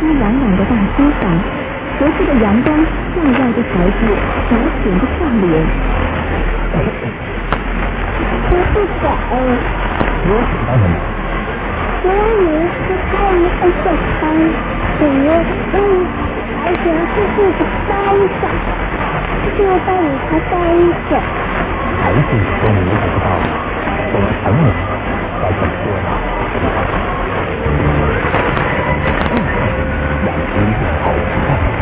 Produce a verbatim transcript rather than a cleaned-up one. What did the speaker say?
熙攘攘的大街上，和煦的阳光照耀着孩子皎洁的笑脸。 我是狗。 我喜欢什么？ 我有一次看一个小班，我嗯，而且是这个班上，就带你他待着。 孩子说你不知道，我们成人该怎么做呢？养鸡好习惯。